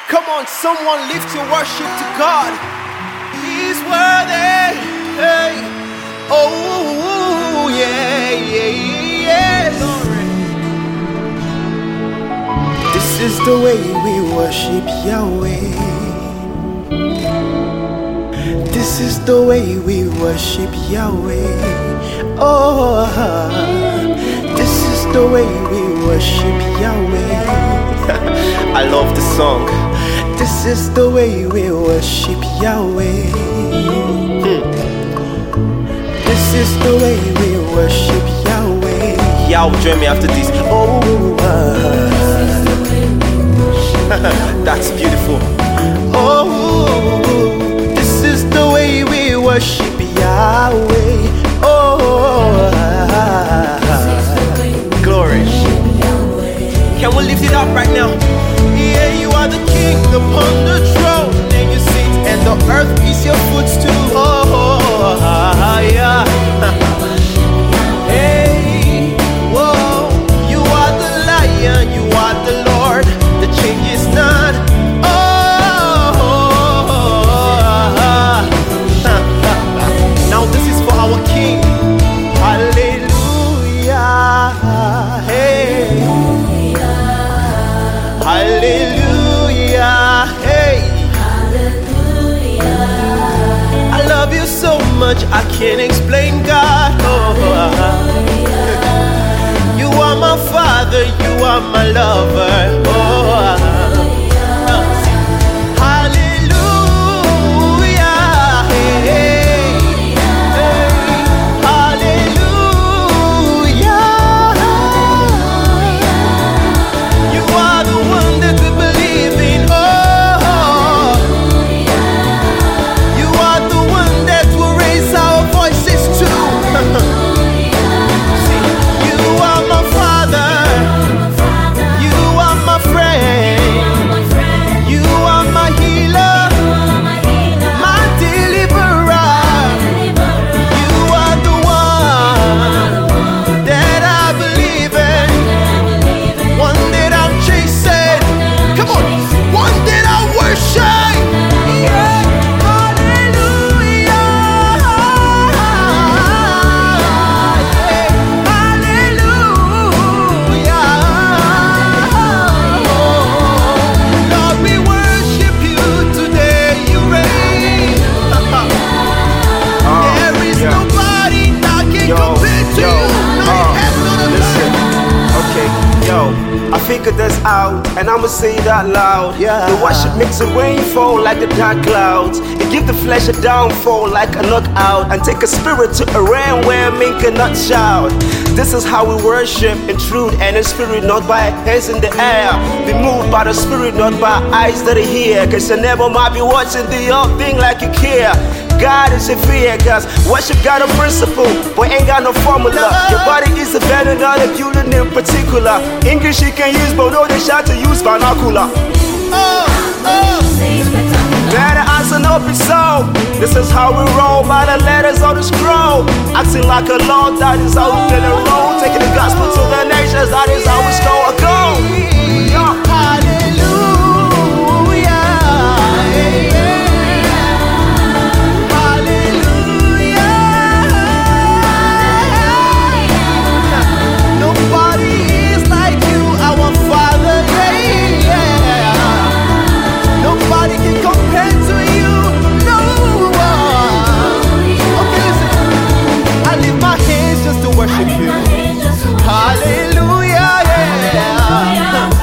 Come on, someone lift your worship to God. He's worthy. Hey. Oh, yeah, yeah, yeah. This is the way we worship Yahweh. This is the way we worship Yahweh. Oh, this is the way we worship Yahweh. I love the song. This is the way we worship Yahweh. This is the way we worship Yahweh. Y'all join me after this. Oh, that's beautiful. Oh, this is the way we worship Yahweh. Oh, glory. Can we lift it up right now? Yeah, you are the king upon the throne, and you sit, and the earth is your footstool. Oh, yeah. Hey, whoa, you are the lion, you are the Lord, the change is not. Now this is for our King. Hallelujah. Hey. Hallelujah. Hey. I love you so much I can't explain, God. You are my Father, you are my lover. Oh. I figured this out, and I'ma say it out loud. Yeah. The worship makes the rain fall like the dark clouds. It gives the flesh a downfall like a knockout, and take a spirit to a realm where men cannot shout. This is how we worship in truth and in spirit, not by hands in the air. Be moved by the spirit, not by eyes that are here. Cause you never might be watching the old thing like you care. God is a fear, cause worship got a principle, but ain't got no formula. Your body is a better, not a building in particular. English you can use, but no they shout to use vernacular. Better answer, no be so. This is how we roll by the letters on the scroll. Acting like a lord, that is how we play the role. Taking the gospel to the nations, that is how we score a goal. Worship you. Hallelujah, yeah.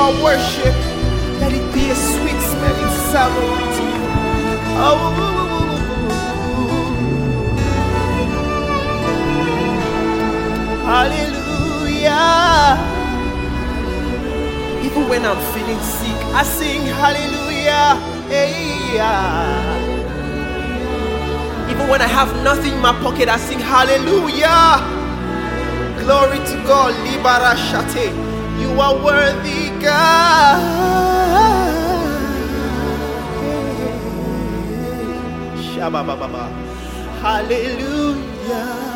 our worship, let it be a sweet smelling savour to you. Oh, hallelujah. Even when I'm feeling sick, I sing hallelujah. Hey, yeah. Even when I have nothing in my pocket, I sing hallelujah. Glory to God. Libara Shate. You are worthy, God. Shabba Baba. Hallelujah.